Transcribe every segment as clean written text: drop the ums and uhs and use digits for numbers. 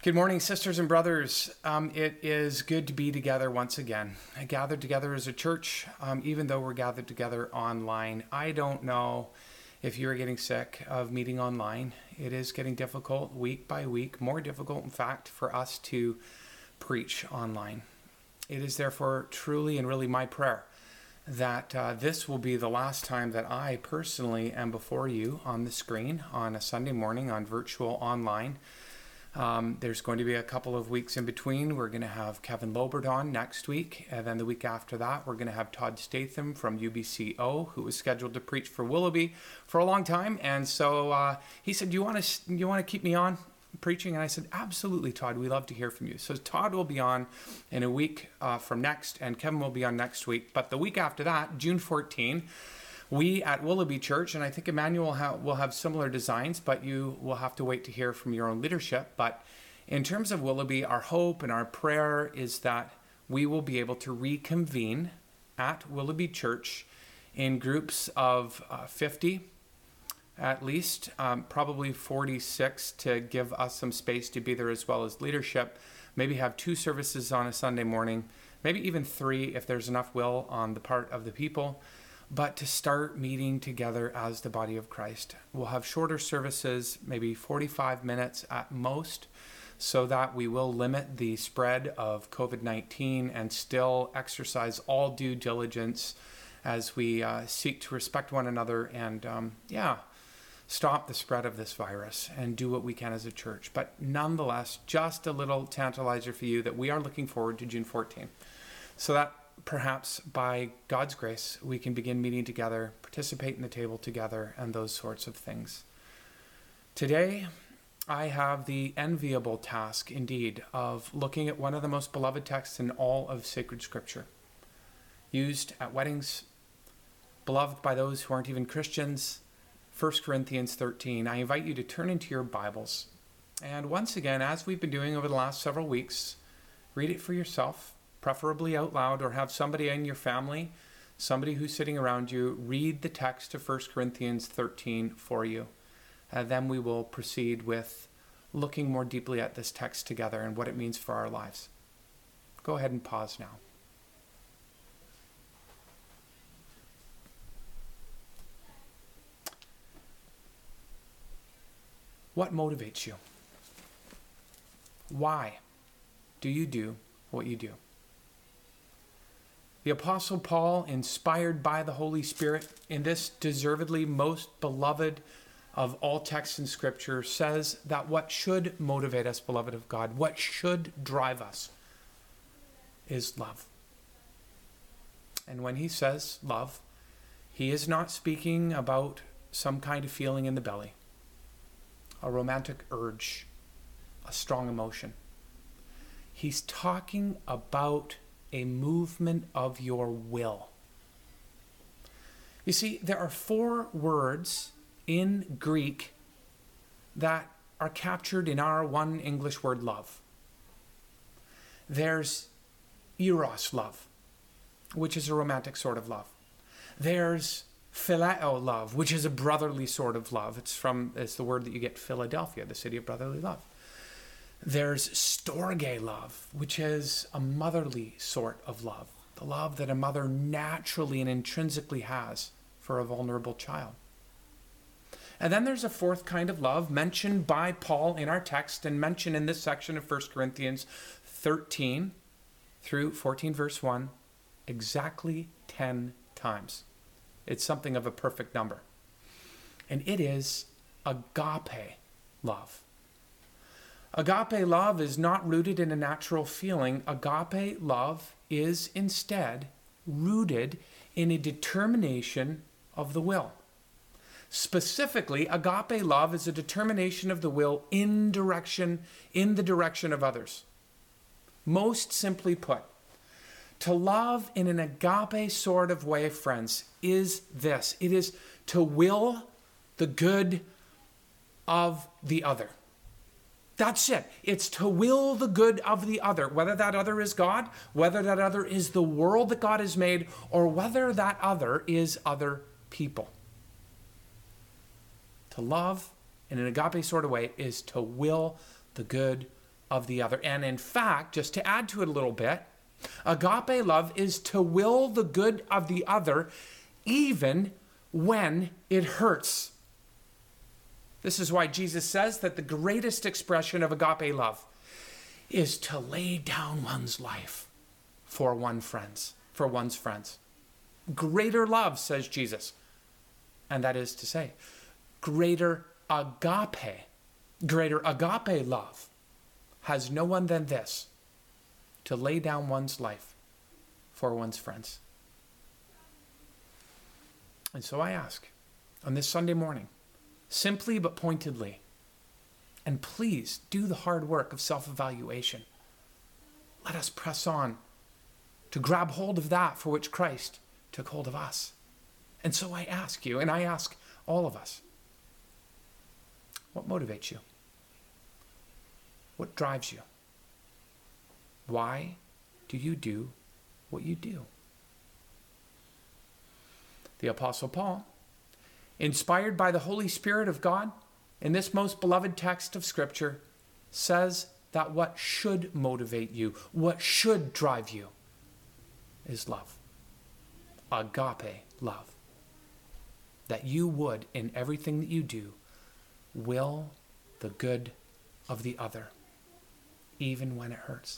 Good morning, sisters and brothers. It is good to be together once again. Gathered together as a church, even though we're gathered together online. I don't know if you're getting sick of meeting online. It is getting difficult week by week, more difficult, in fact, for us to preach online. It is therefore truly and really my prayer that this will be the last time that I personally am before you on the screen on a Sunday morning on virtual online. There's going to be a couple of weeks in between. We're going to have Kevin Lobert on next week, and then the week after that, we're going to have Todd Statham from UBCO, who was scheduled to preach for Willoughby for a long time. And so he said, "Do you want to keep me on preaching?" And I said, "Absolutely, Todd. We love to hear from you." So Todd will be on in a week from next, and Kevin will be on next week. But the week after that, June 14. We at Willoughby Church, and I think Emmanuel will have similar designs, but you will have to wait to hear from your own leadership. But in terms of Willoughby, our hope and our prayer is that we will be able to reconvene at Willoughby Church in groups of 50 at least, probably 46 to give us some space to be there as well as leadership. Maybe have 2 services on a Sunday morning, maybe even 3 if there's enough will on the part of the people. But to start meeting together as the body of Christ. We'll have shorter services, maybe 45 minutes at most, so that we will limit the spread of COVID-19 and still exercise all due diligence as we seek to respect one another and, stop the spread of this virus and do what we can as a church. But nonetheless, just a little tantalizer for you that we are looking forward to June 14th. So that perhaps by God's grace, we can begin meeting together, participate in the table together, and those sorts of things. Today, I have the enviable task, indeed, of looking at one of the most beloved texts in all of sacred Scripture, used at weddings, beloved by those who aren't even Christians, 1 Corinthians 13. I invite you to turn into your Bibles. And once again, as we've been doing over the last several weeks, read it for yourself, preferably out loud, or have somebody in your family, somebody who's sitting around you, read the text of 1 Corinthians 13 for you. And then we will proceed with looking more deeply at this text together and what it means for our lives. Go ahead and pause now. What motivates you? Why do you do what you do? The Apostle Paul, inspired by the Holy Spirit in this deservedly most beloved of all texts in Scripture, says that what should motivate us, beloved of God, what should drive us, is love. And when he says love, he is not speaking about some kind of feeling in the belly, a romantic urge, a strong emotion. He's talking about a movement of your will. You see, there are 4 words in Greek that are captured in our one English word love. There's eros love, which is a romantic sort of love. There's phileo love, which is a brotherly sort of love. It's the word that you get Philadelphia, the city of brotherly love. There's storge love, which is a motherly sort of love, the love that a mother naturally and intrinsically has for a vulnerable child. And then there's a 4th kind of love mentioned by Paul in our text and mentioned in this section of 1 Corinthians 13 through 14 verse 1 exactly 10 times. It's something of a perfect number. And it is agape love. Agape love is not rooted in a natural feeling. Agape love is instead rooted in a determination of the will. Specifically, agape love is a determination of the will in the direction of others. Most simply put, to love in an agape sort of way, friends, is this. It is to will the good of the other. That's it. It's to will the good of the other, whether that other is God, whether that other is the world that God has made, or whether that other is other people. To love in an agape sort of way is to will the good of the other. And in fact, just to add to it a little bit, agape love is to will the good of the other even when it hurts. This is why Jesus says that the greatest expression of agape love is to lay down one's life for one's friends. Greater love, says Jesus. And that is to say, greater agape love has no one than this, to lay down one's life for one's friends. And so I ask, on this Sunday morning, simply but pointedly, and please do the hard work of self-evaluation. Let us press on to grab hold of that for which Christ took hold of us. And so I ask you, and I ask all of us, what motivates you? What drives you? Why do you do what you do? The Apostle Paul, inspired by the Holy Spirit of God, in this most beloved text of Scripture, says that what should motivate you, what should drive you, is love. Agape love. That you would, in everything that you do, will the good of the other, even when it hurts.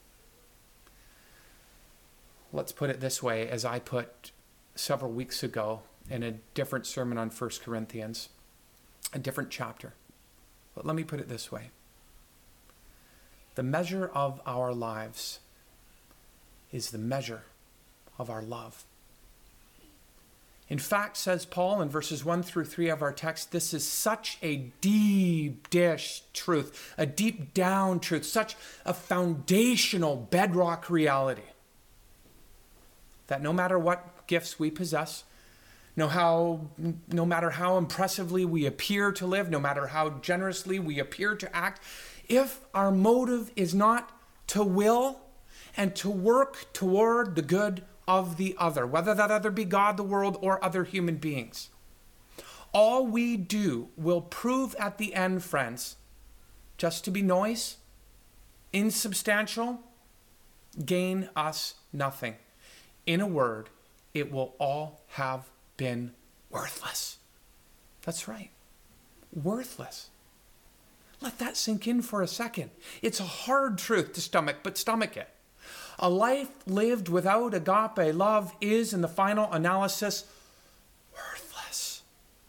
Let's put it this way, as I put several weeks ago in a different sermon on 1 Corinthians, a different chapter. But let me put it this way. The measure of our lives is the measure of our love. In fact, says Paul in verses 1 through 3 of our text, this is such a deep dish truth, a deep down truth, such a foundational bedrock reality that no matter what gifts we possess, no matter how impressively we appear to live, no matter how generously we appear to act, if our motive is not to will and to work toward the good of the other, whether that other be God, the world, or other human beings, all we do will prove at the end, friends, just to be noise, insubstantial, gain us nothing. In a word, it will all have been worthless. That's right. Worthless. Let that sink in for a second. It's a hard truth to stomach, but stomach it. A life lived without agape love is, in the final analysis, worthless.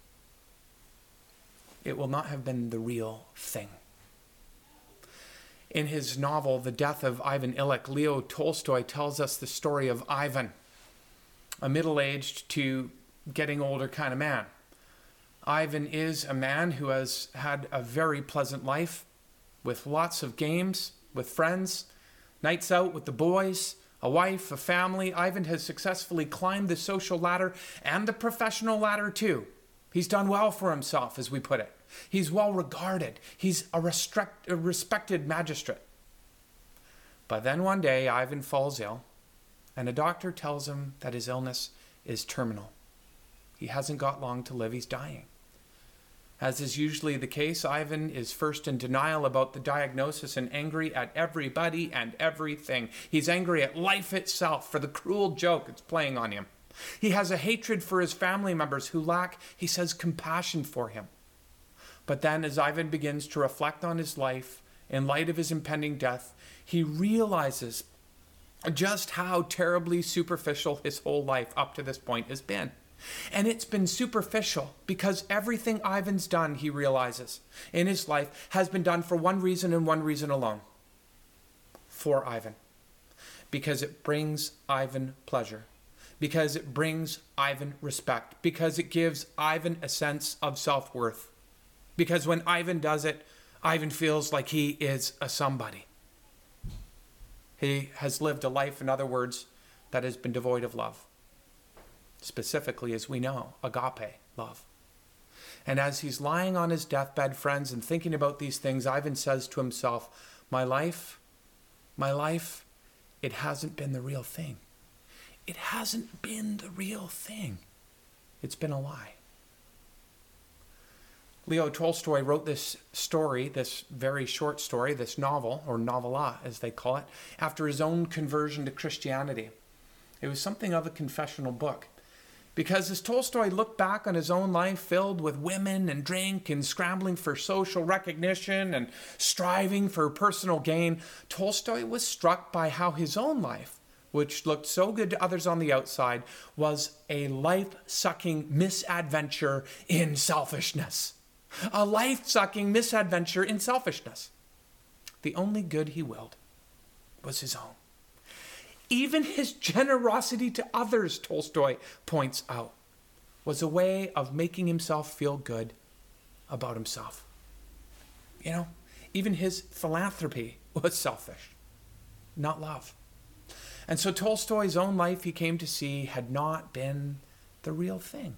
It will not have been the real thing. In his novel, The Death of Ivan Illich, Leo Tolstoy tells us the story of Ivan, a middle-aged to getting older kind of man. Ivan is a man who has had a very pleasant life with lots of games, with friends, nights out with the boys, a wife, a family. Ivan has successfully climbed the social ladder and the professional ladder too. He's done well for himself, as we put it. He's well regarded. He's a respected magistrate. But then one day, Ivan falls ill, and a doctor tells him that his illness is terminal. He hasn't got long to live. He's dying. As is usually the case, Ivan is first in denial about the diagnosis and angry at everybody and everything. He's angry at life itself for the cruel joke it's playing on him. He has a hatred for his family members who lack, he says, compassion for him. But then as Ivan begins to reflect on his life in light of his impending death, he realizes just how terribly superficial his whole life up to this point has been. And it's been superficial because everything Ivan's done, he realizes, in his life has been done for one reason and one reason alone. For Ivan. Because it brings Ivan pleasure. Because it brings Ivan respect. Because it gives Ivan a sense of self-worth. Because when Ivan does it, Ivan feels like he is a somebody. He has lived a life, in other words, that has been devoid of love. Specifically, as we know, agape love. And as he's lying on his deathbed, friends, and thinking about these things, Ivan says to himself, my life, it hasn't been the real thing. It hasn't been the real thing. It's been a lie. Leo Tolstoy wrote this story, this very short story, this novel, or novella as they call it, after his own conversion to Christianity. It was something of a confessional book. Because as Tolstoy looked back on his own life filled with women and drink and scrambling for social recognition and striving for personal gain, Tolstoy was struck by how his own life, which looked so good to others on the outside, was a life-sucking misadventure in selfishness. A life-sucking misadventure in selfishness. The only good he willed was his own. Even his generosity to others, Tolstoy points out, was a way of making himself feel good about himself. You know, even his philanthropy was selfish, not love. And so Tolstoy's own life, he came to see, had not been the real thing.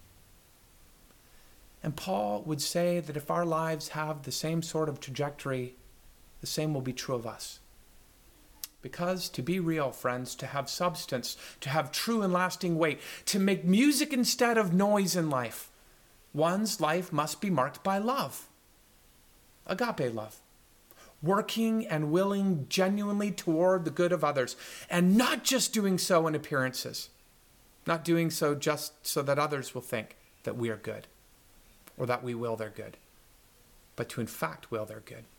And Paul would say that if our lives have the same sort of trajectory, the same will be true of us. Because to be real, friends, to have substance, to have true and lasting weight, to make music instead of noise in life, one's life must be marked by love. Agape love. Working and willing genuinely toward the good of others, and not just doing so in appearances. Not doing so just so that others will think that we are good, or that we will their good, but to in fact will their good.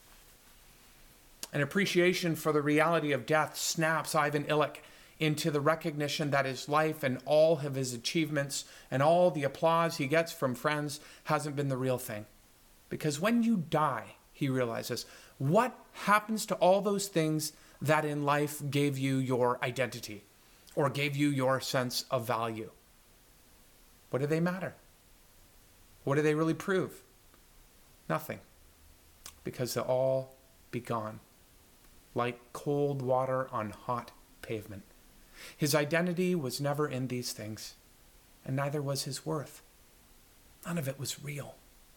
An appreciation for the reality of death snaps Ivan Illich into the recognition that his life and all of his achievements and all the applause he gets from friends hasn't been the real thing. Because when you die, he realizes, what happens to all those things that in life gave you your identity or gave you your sense of value? What do they matter? What do they really prove? Nothing. Because they'll all be gone. Like cold water on hot pavement. His identity was never in these things, and neither was his worth. None of it was real.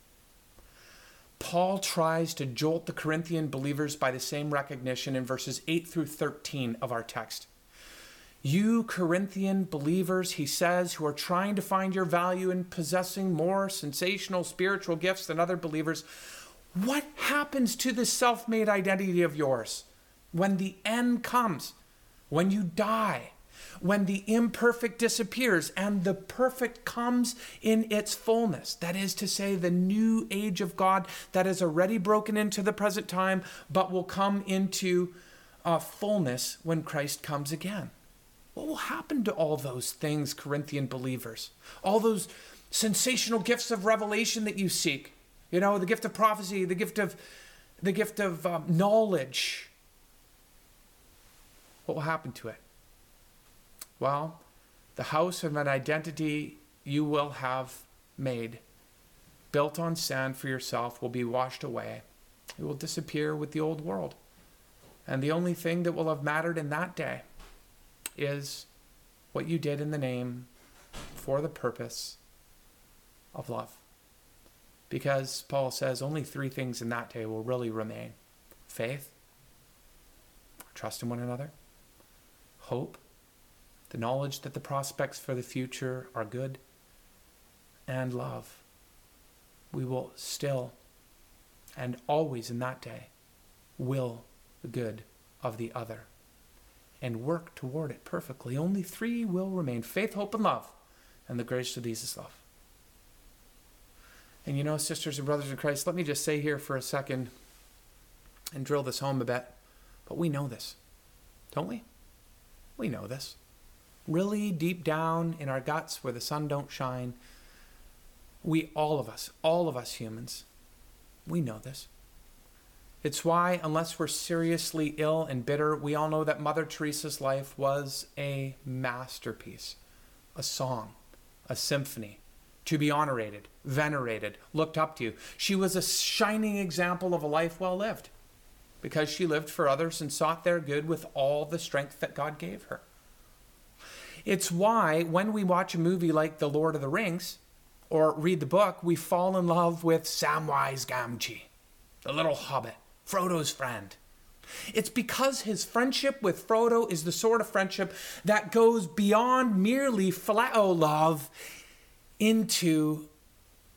Paul tries to jolt the Corinthian believers by the same recognition in verses 8 through 13 of our text. You Corinthian believers, he says, who are trying to find your value in possessing more sensational spiritual gifts than other believers, what happens to this self-made identity of yours? When the end comes, when you die, when the imperfect disappears and the perfect comes in its fullness, that is to say, the new age of God that has already broken into the present time, but will come into fullness when Christ comes again. What will happen to all those things, Corinthian believers? All those sensational gifts of revelation that you seek, you know, the gift of prophecy, the gift of knowledge. What will happen to it? Well, the house of an identity you will have made, built on sand for yourself, will be washed away. It will disappear with the old world. And the only thing that will have mattered in that day is what you did in the name, for the purpose of love. Because Paul says only three things in that day will really remain. Faith, trust in one another, hope, the knowledge that the prospects for the future are good, and love. We will still and always in that day will the good of the other and work toward it perfectly. Only three will remain: faith, hope, and love. And the greatest of these is love. And you know, sisters and brothers in Christ, let me just say here for a second and drill this home a bit. But we know this, don't we? We know this. Really deep down in our guts where the sun don't shine, all of us humans, we know this. It's why, unless we're seriously ill and bitter, we all know that Mother Teresa's life was a masterpiece, a song, a symphony, to be honored, venerated, looked up to. She was a shining example of a life well lived, because she lived for others and sought their good with all the strength that God gave her. It's why when we watch a movie like The Lord of the Rings or read the book, we fall in love with Samwise Gamgee, the little hobbit, Frodo's friend. It's because his friendship with Frodo is the sort of friendship that goes beyond merely phileo love into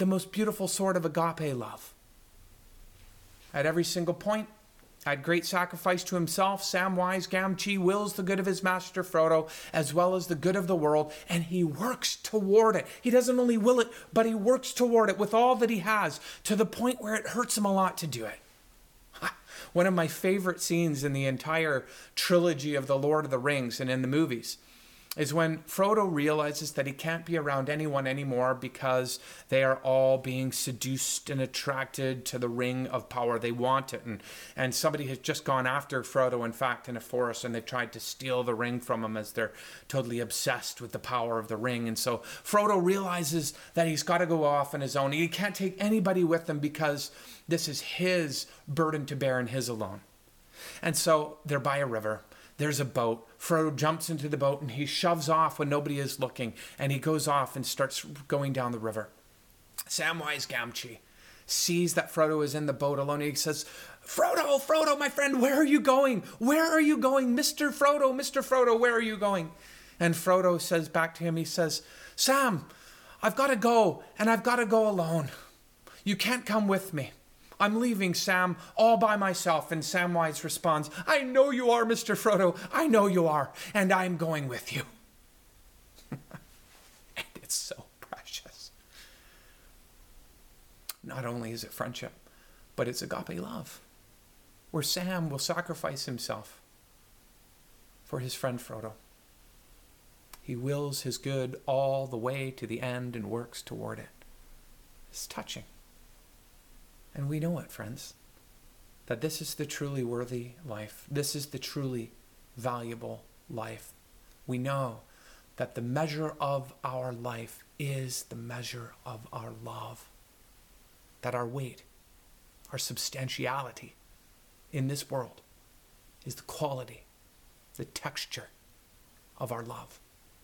the most beautiful sort of agape love. At every single point, at great sacrifice to himself, Samwise Gamgee wills the good of his master Frodo as well as the good of the world, and he works toward it. He doesn't only will it, but he works toward it with all that he has, to the point where it hurts him a lot to do it. One of my favorite scenes in the entire trilogy of The Lord of the Rings and in the movies is when Frodo realizes that he can't be around anyone anymore because they are all being seduced and attracted to the ring of power. They want it. And somebody has just gone after Frodo, in fact, in a forest, and they've tried to steal the ring from him as they're totally obsessed with the power of the ring. And so Frodo realizes that he's got to go off on his own. He can't take anybody with him because this is his burden to bear and his alone. And so they're by a river. There's a boat. Frodo jumps into the boat and he shoves off when nobody is looking. And he goes off and starts going down the river. Samwise Gamgee sees that Frodo is in the boat alone. He says, Frodo, Frodo, my friend, where are you going? Where are you going? Mr. Frodo, where are you going? And Frodo says back to him, he says, Sam, I've got to go, and I've got to go alone. You can't come with me. I'm leaving, Sam, all by myself. And Samwise responds, I know you are, Mr. Frodo. I know you are. And I'm going with you. And it's so precious. Not only is it friendship, but it's agape love, where Sam will sacrifice himself for his friend Frodo. He wills his good all the way to the end and works toward it. It's touching. And we know it, friends, that this is the truly worthy life. This is the truly valuable life. We know that the measure of our life is the measure of our love. That our weight, our substantiality in this world is the quality, the texture of our love.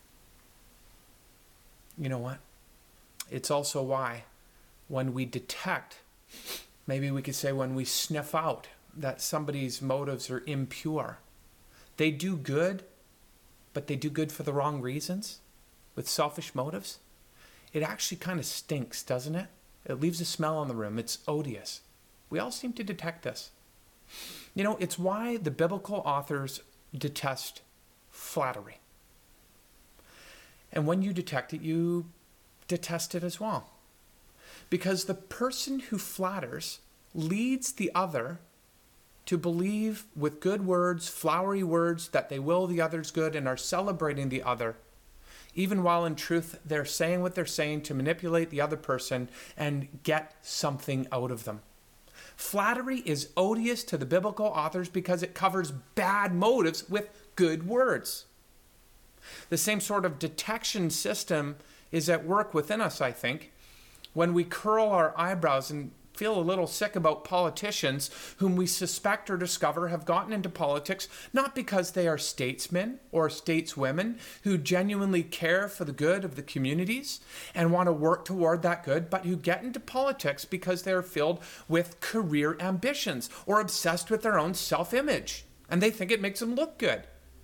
You know what? It's also why when we detect, maybe we could say when we sniff out that somebody's motives are impure, they do good, but they do good for the wrong reasons, with selfish motives, it actually kind of stinks, doesn't it? It leaves a smell in the room. It's odious. We all seem to detect this. You know, it's why the biblical authors detest flattery. And when you detect it, you detest it as well. Because the person who flatters leads the other to believe with good words, flowery words, that they will the other's good and are celebrating the other, even while in truth they're saying what they're saying to manipulate the other person and get something out of them. Flattery is odious to the biblical authors because it covers bad motives with good words. The same sort of detection system is at work within us, I think, when we curl our eyebrows and feel a little sick about politicians whom we suspect or discover have gotten into politics not because they are statesmen or stateswomen who genuinely care for the good of the communities and want to work toward that good, but who get into politics because they're filled with career ambitions or obsessed with their own self-image, and they think it makes them look good.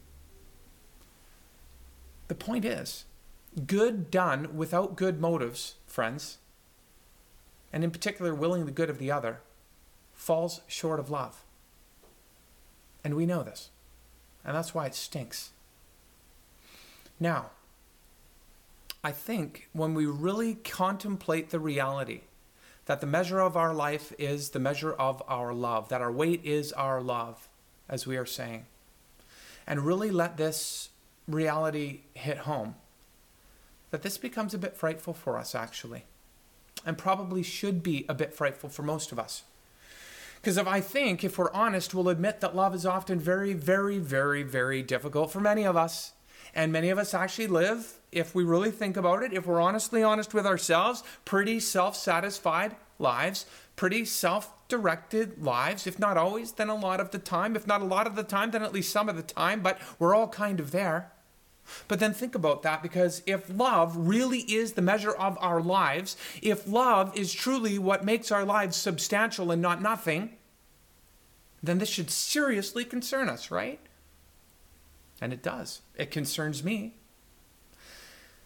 The point is, good done without good motives, friends, and in particular willing the good of the other, falls short of love. And we know this. And that's why it stinks. Now, I think when we really contemplate the reality that the measure of our life is the measure of our love, that our weight is our love, as we are saying, and really let this reality hit home, that this becomes a bit frightful for us, actually. And probably should be a bit frightful for most of us. Because if we're honest, we'll admit that love is often very, very, very, very difficult for many of us. And many of us actually live, if we really think about it, if we're honestly honest with ourselves, pretty self-satisfied lives, pretty self-directed lives, if not always, then a lot of the time. If not a lot of the time, then at least some of the time, but we're all kind of there. But then think about that, because if love really is the measure of our lives, if love is truly what makes our lives substantial and not nothing, then this should seriously concern us, right? And it does. It concerns me.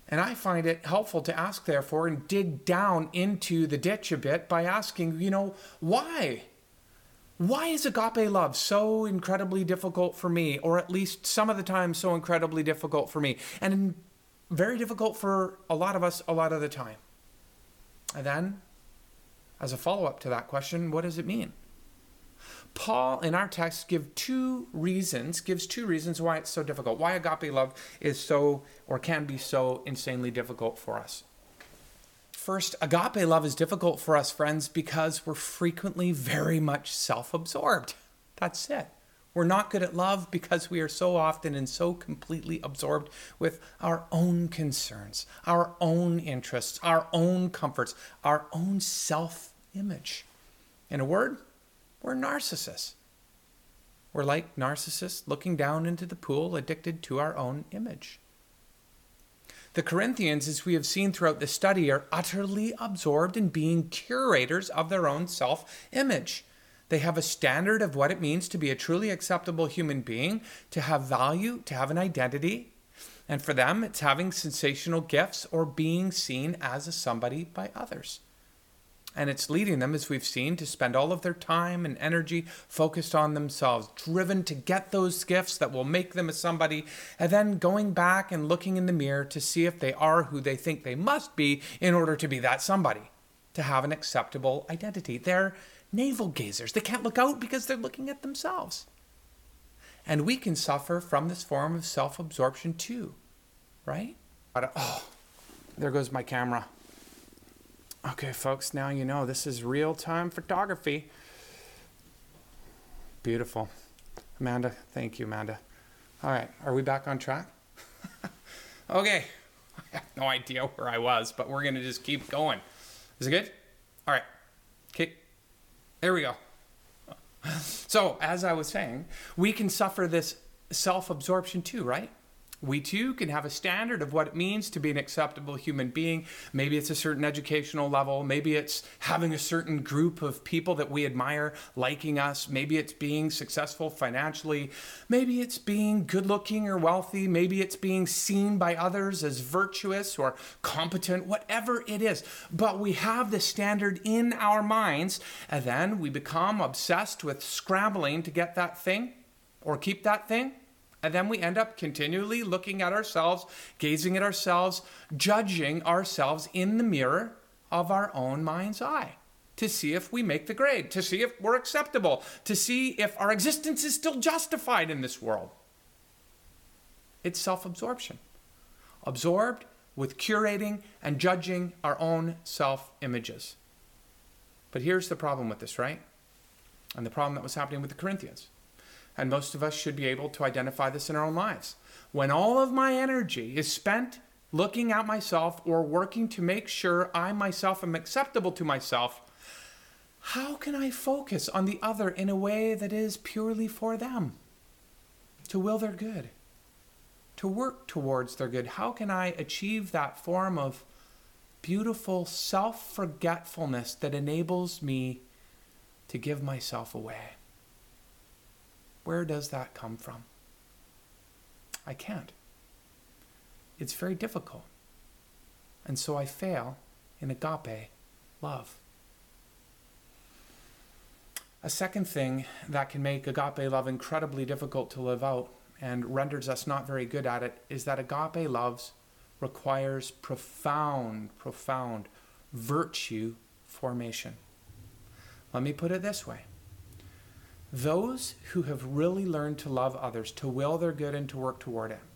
And I find it helpful to ask, therefore, and dig down into the ditch a bit by asking, why? Why is agape love so incredibly difficult for me, or at least some of the time so incredibly difficult for me, and very difficult for a lot of us a lot of the time? And then, as a follow-up to that question, what does it mean? Paul, in our text, gives two reasons why it's so difficult, why agape love is so, or can be so insanely difficult for us. First, agape love is difficult for us, friends, because we're frequently very much self-absorbed. That's it. We're not good at love because we are so often and so completely absorbed with our own concerns, our own interests, our own comforts, our own self-image. In a word, we're narcissists. We're like narcissists looking down into the pool, addicted to our own image. The Corinthians, as we have seen throughout the study, are utterly absorbed in being curators of their own self-image. They have a standard of what it means to be a truly acceptable human being, to have value, to have an identity. And for them, it's having sensational gifts or being seen as a somebody by others. And it's leading them, as we've seen, to spend all of their time and energy focused on themselves, driven to get those gifts that will make them a somebody, and then going back and looking in the mirror to see if they are who they think they must be in order to be that somebody, to have an acceptable identity. They're navel gazers. They can't look out because they're looking at themselves. And we can suffer from this form of self-absorption too, right? Oh, there goes my camera. Okay, folks, now you know this is real-time photography. Beautiful. Amanda, thank you, Amanda. All right, are we back on track? Okay, I have no idea where I was, but we're going to just keep going. Is it good? All right, okay, there we go. So, as I was saying, we can suffer this self-absorption too, right? We too can have a standard of what it means to be an acceptable human being. Maybe it's a certain educational level. Maybe it's having a certain group of people that we admire liking us. Maybe it's being successful financially. Maybe it's being good looking or wealthy. Maybe it's being seen by others as virtuous or competent, whatever it is. But we have the standard in our minds, and then we become obsessed with scrambling to get that thing or keep that thing. And then we end up continually looking at ourselves, gazing at ourselves, judging ourselves in the mirror of our own mind's eye to see if we make the grade, to see if we're acceptable, to see if our existence is still justified in this world. It's self-absorption. Absorbed with curating and judging our own self-images. But here's the problem with this, right? And the problem that was happening with the Corinthians. And most of us should be able to identify this in our own lives. When all of my energy is spent looking at myself or working to make sure I myself am acceptable to myself, how can I focus on the other in a way that is purely for them? To will their good, to work towards their good. How can I achieve that form of beautiful self-forgetfulness that enables me to give myself away? Where does that come from? I can't. It's very difficult. And so I fail in agape love. A second thing that can make agape love incredibly difficult to live out and renders us not very good at it is that agape love requires profound virtue formation. Let me put it this way. Those who have really learned to love others, to will their good and to work toward it,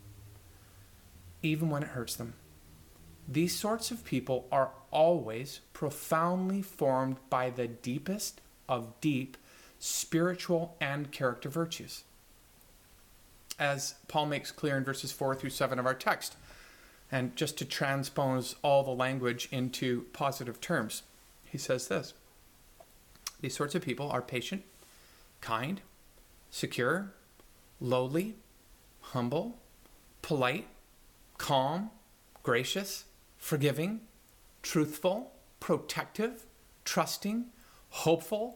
even when it hurts them, these sorts of people are always profoundly formed by the deepest of deep spiritual and character virtues. As Paul makes clear in verses 4 through 7 of our text, and just to transpose all the language into positive terms, he says this: these sorts of people are patient, kind, secure, lowly, humble, polite, calm, gracious, forgiving, truthful, protective, trusting, hopeful,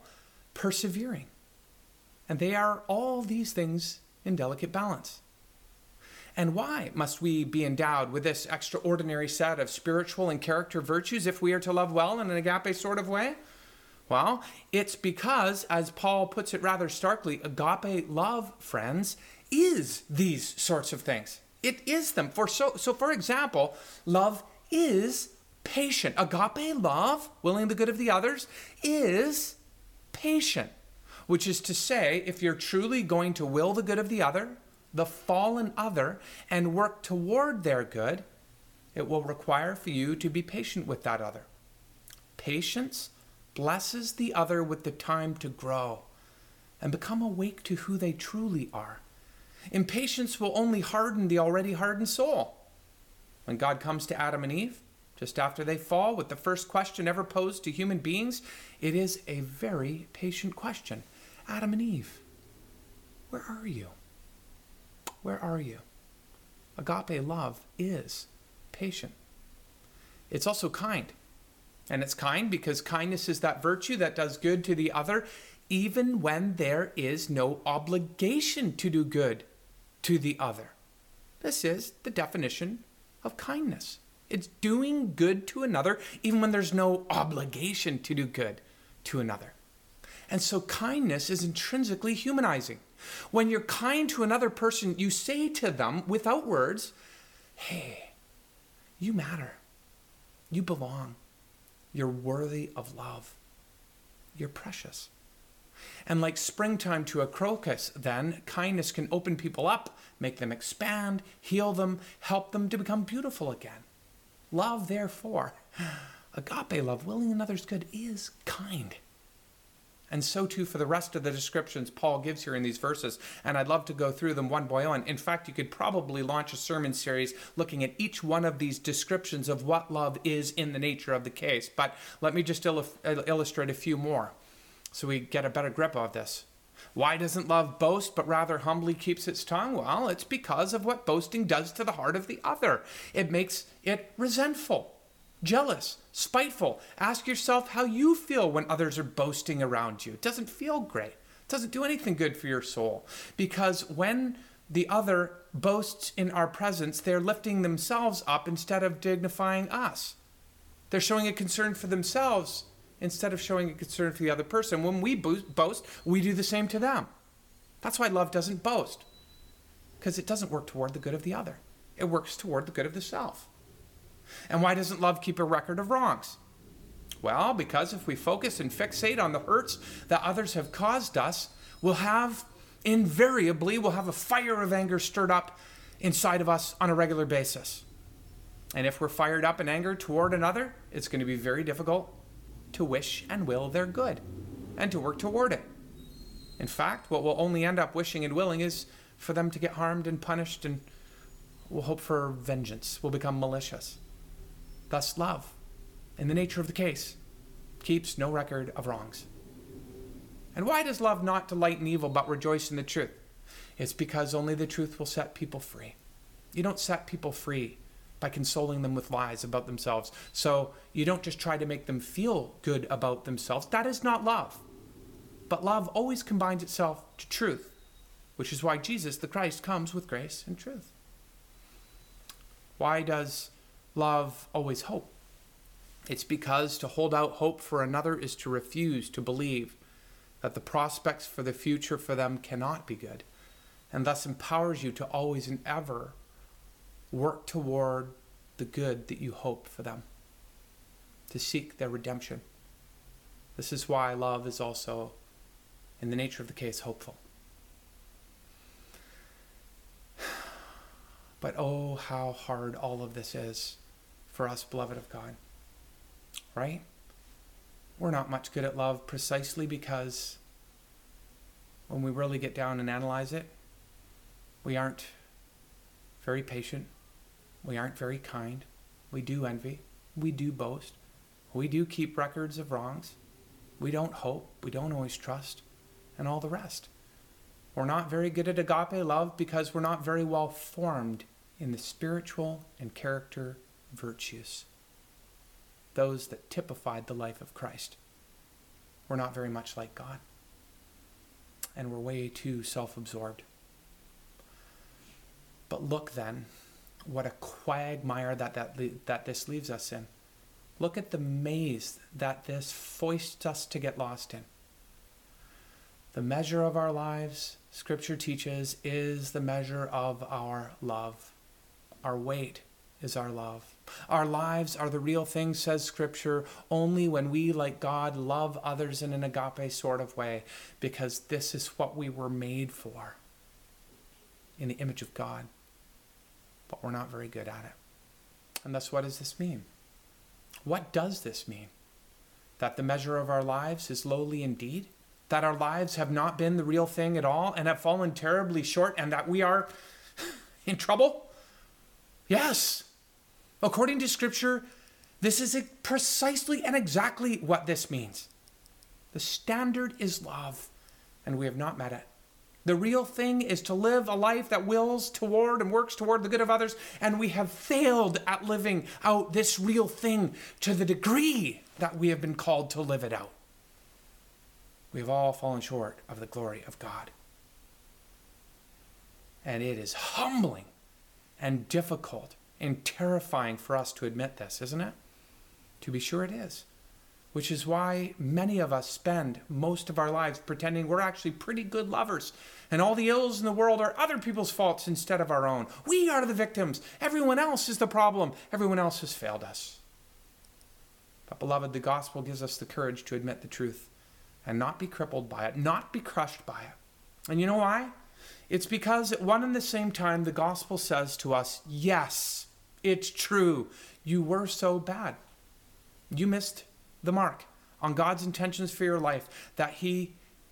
persevering. And they are all these things in delicate balance. And why must we be endowed with this extraordinary set of spiritual and character virtues if we are to love well in an agape sort of way? Well, it's because, as Paul puts it rather starkly, agape love, friends, is these sorts of things. It is them. So for example, love is patient. Agape love, willing the good of the others, is patient. Which is to say, if you're truly going to will the good of the other, the fallen other, and work toward their good, it will require for you to be patient with that other. Patience blesses the other with the time to grow and become awake to who they truly are. Impatience will only harden the already hardened soul. When God comes to Adam and Eve, just after they fall, with the first question ever posed to human beings, it is a very patient question. Adam and Eve, where are you? Where are you? Agape love is patient. It's also kind. And it's kind because kindness is that virtue that does good to the other, even when there is no obligation to do good to the other. This is the definition of kindness. It's doing good to another, even when there's no obligation to do good to another. And so kindness is intrinsically humanizing. When you're kind to another person, you say to them without words, hey, you matter. You belong. You're worthy of love. You're precious. And like springtime to a crocus, then, kindness can open people up, make them expand, heal them, help them to become beautiful again. Love, therefore, agape love, willing another's good, is kind. And so too for the rest of the descriptions Paul gives here in these verses. And I'd love to go through them one by one. In fact, you could probably launch a sermon series looking at each one of these descriptions of what love is in the nature of the case. But let me just illustrate a few more so we get a better grip of this. Why doesn't love boast, but rather humbly keeps its tongue? Well, it's because of what boasting does to the heart of the other. It makes it resentful, jealous, spiteful. Ask yourself how you feel when others are boasting around you. It doesn't feel great. It doesn't do anything good for your soul. Because when the other boasts in our presence, they're lifting themselves up instead of dignifying us. They're showing a concern for themselves instead of showing a concern for the other person. When we boast, we do the same to them. That's why love doesn't boast. Because it doesn't work toward the good of the other. It works toward the good of the self. And why doesn't love keep a record of wrongs? Well, because if we focus and fixate on the hurts that others have caused us, we'll invariably have a fire of anger stirred up inside of us on a regular basis. And if we're fired up in anger toward another, it's going to be very difficult to wish and will their good and to work toward it. In fact, what we'll only end up wishing and willing is for them to get harmed and punished, and we'll hope for vengeance. We'll become malicious. Thus, love, in the nature of the case, keeps no record of wrongs. And why does love not delight in evil but rejoice in the truth? It's because only the truth will set people free. You don't set people free by consoling them with lies about themselves. So you don't just try to make them feel good about themselves. That is not love. But love always combines itself to truth, which is why Jesus, the Christ, comes with grace and truth. Why does love always hope? It's because to hold out hope for another is to refuse to believe that the prospects for the future for them cannot be good, and thus empowers you to always and ever work toward the good that you hope for them, to seek their redemption. This is why love is also, in the nature of the case, hopeful. But oh, how hard all of this is for us, beloved of God. Right? We're not much good at love precisely because when we really get down and analyze it, we aren't very patient. We aren't very kind. We do envy. We do boast. We do keep records of wrongs. We don't hope. We don't always trust. And all the rest. We're not very good at agape love because we're not very well formed in the spiritual and character virtues, those that typified the life of Christ. We're not very much like God. And we're way too self-absorbed. But look then, what a quagmire that this leaves us in. Look at the maze that this foists us to get lost in. The measure of our lives, Scripture teaches, is the measure of our love. Our weight is our love. Our lives are the real thing, says Scripture, only when we, like God, love others in an agape sort of way, because this is what we were made for, in the image of God. But we're not very good at it. And thus, what does this mean? What does this mean? That the measure of our lives is lowly indeed? That our lives have not been the real thing at all and have fallen terribly short, and that we are in trouble? Yes. According to Scripture, this is precisely and exactly what this means. The standard is love, and we have not met it. The real thing is to live a life that wills toward and works toward the good of others, and we have failed at living out this real thing to the degree that we have been called to live it out. We have all fallen short of the glory of God. And it is humbling and difficult and terrifying for us to admit this, isn't it? To be sure it is. Which is why many of us spend most of our lives pretending we're actually pretty good lovers, and all the ills in the world are other people's faults instead of our own. We are the victims. Everyone else is the problem. Everyone else has failed us. But beloved, the gospel gives us the courage to admit the truth and not be crippled by it, not be crushed by it. And you know why? It's because at one and the same time, the gospel says to us, yes, it's true. You were so bad. You missed the mark on God's intentions for your life, that he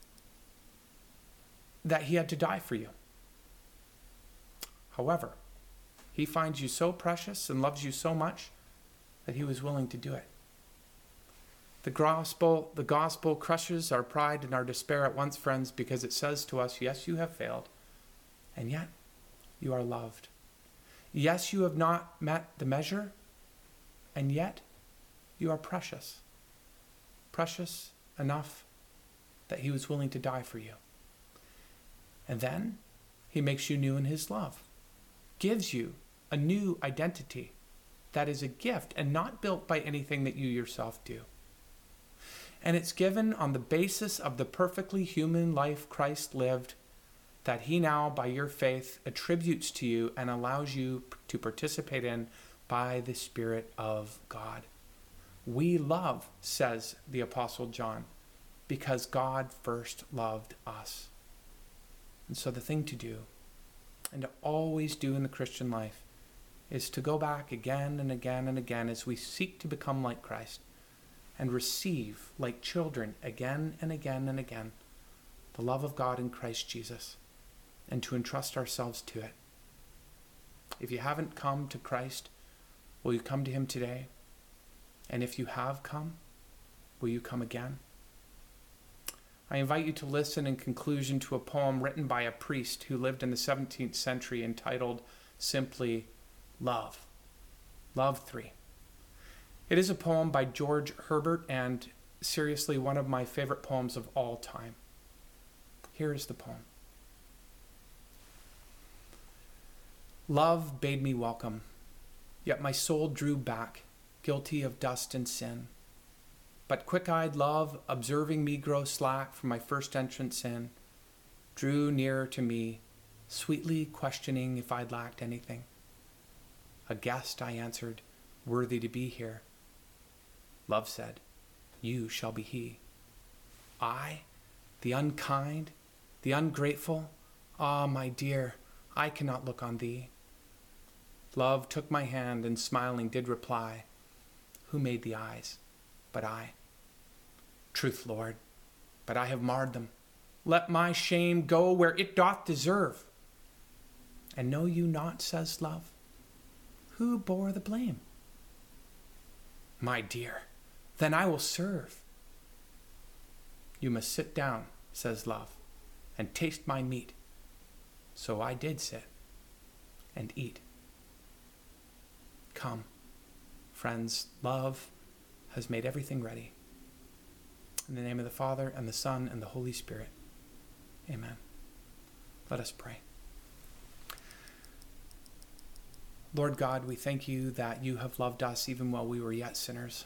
had to die for you. However, he finds you so precious and loves you so much that he was willing to do it. The gospel crushes our pride and our despair at once, friends, because it says to us, yes, you have failed, and yet you are loved. Yes, you have not met the measure, and yet you are precious. Precious enough that he was willing to die for you. And then he makes you new in his love, gives you a new identity that is a gift and not built by anything that you yourself do. And it's given on the basis of the perfectly human life Christ lived, that he now, by your faith, attributes to you and allows you to participate in by the Spirit of God. We love, says the Apostle John, because God first loved us. And so the thing to do, and to always do in the Christian life, is to go back again and again and again as we seek to become like Christ, and receive, like children, again and again and again, the love of God in Christ Jesus, and to entrust ourselves to it. If you haven't come to Christ, will you come to him today? And if you have come, will you come again? I invite you to listen in conclusion to a poem written by a priest who lived in the 17th century entitled simply Love. Love 3. It is a poem by George Herbert and seriously one of my favorite poems of all time. Here is the poem. Love bade me welcome, yet my soul drew back, guilty of dust and sin. But quick-eyed love, observing me grow slack from my first entrance in, drew nearer to me, sweetly questioning if I'd lacked anything. A guest, I answered, worthy to be here. Love said, you shall be he. I, the unkind, the ungrateful, ah, my dear, I cannot look on thee. Love took my hand and smiling did reply, who made the eyes but I? Truth, Lord, but I have marred them. Let my shame go where it doth deserve. And know you not, says love, who bore the blame? My dear, then I will serve. You must sit down, says love, and taste my meat. So I did sit and eat. Come, friends, love has made everything ready. In the name of the Father, and the Son, and the Holy Spirit. Amen. Let us pray. Lord God, we thank you that you have loved us even while we were yet sinners.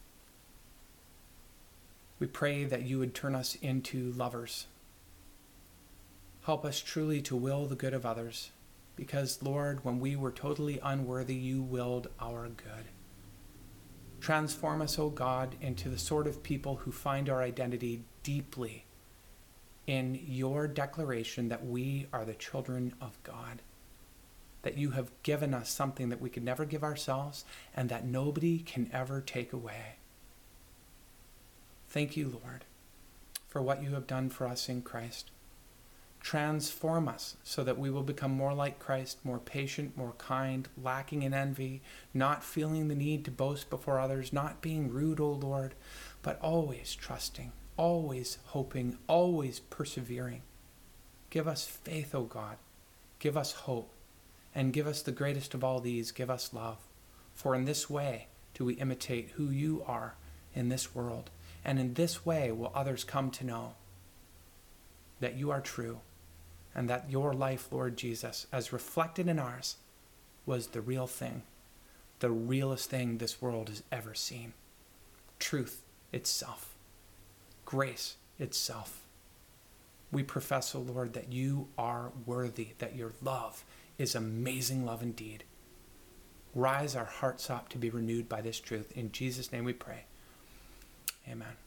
We pray that you would turn us into lovers. Help us truly to will the good of others, because, Lord, when we were totally unworthy, you willed our good. Transform us, O God, into the sort of people who find our identity deeply in your declaration that we are the children of God, that you have given us something that we could never give ourselves and that nobody can ever take away. Thank you, Lord, for what you have done for us in Christ. Transform us so that we will become more like Christ, more patient, more kind, lacking in envy, not feeling the need to boast before others, not being rude, O Lord, but always trusting, always hoping, always persevering. Give us faith, O God. Give us hope. And give us the greatest of all these, give us love. For in this way do we imitate who you are in this world. And in this way will others come to know that you are true, and that your life, Lord Jesus, as reflected in ours, was the real thing, the realest thing this world has ever seen. Truth itself, grace itself. We profess, O Lord, that you are worthy, that your love is amazing love indeed. Rise our hearts up to be renewed by this truth. In Jesus' name we pray. Amen.